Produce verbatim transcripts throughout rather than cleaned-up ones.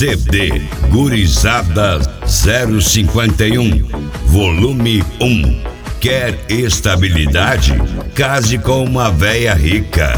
C D Gurizada zero cinquenta e um, volume um. Quer estabilidade? Case com uma véia rica.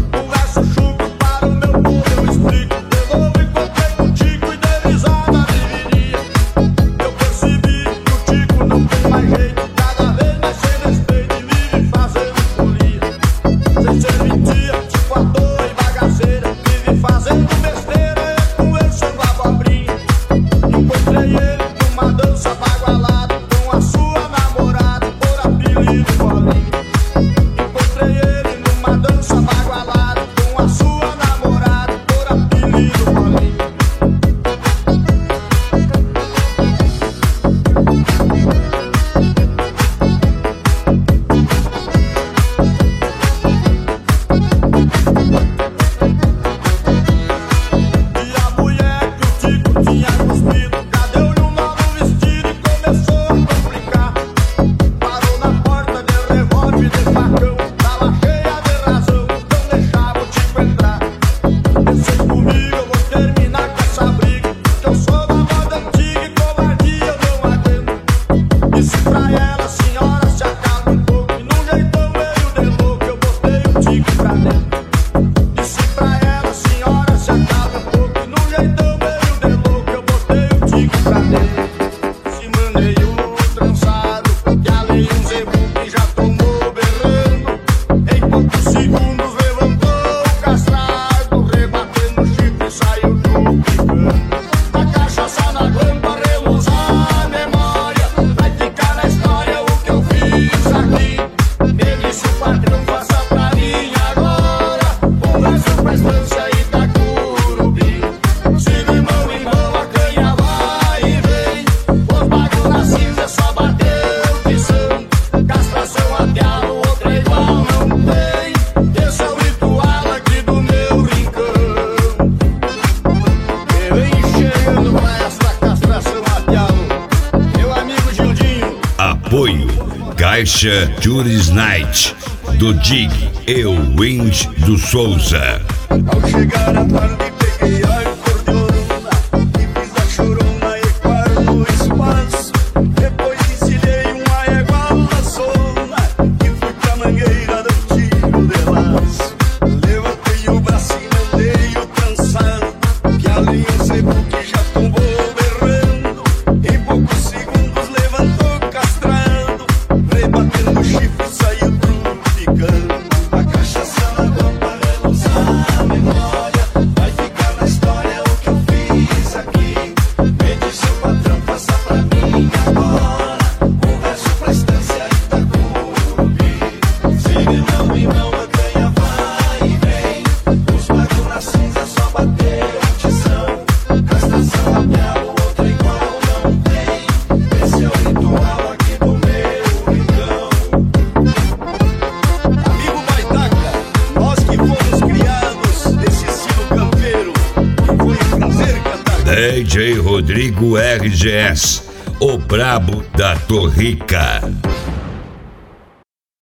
Apoio Caixa Juris Night do Dig e o Wind do Souza. Ao chegar a tarde peguei a acordeona e fiz a chorona ecoar no espaço. Depois ensilhei uma égua laçona e fui pra mangueira dar um tiro de laço. Levantei o braço e mandei o trançado, que ali um zebu que já tombou berrando. Em poucos segundos levantou castrado, rebatendo o chifre saiu truficando. A cachaça na guampa reluzar a memória, vai ficar na história o que eu fiz aqui. Pede seu patrão, passa pra mim agora um verso pra estância Itacurubi. Se de mão em mão a canha vai e vem, os magos na cinza só bateram tição. Castração a piau, outra igual não tem. Esse é o ritual aqui do meu rincão. Amigo Baitaca, nós que fomos criados nesse estilo campeiro, que foi um prazer cantar. D J Rodrigo R G S, o brabo da Torrica.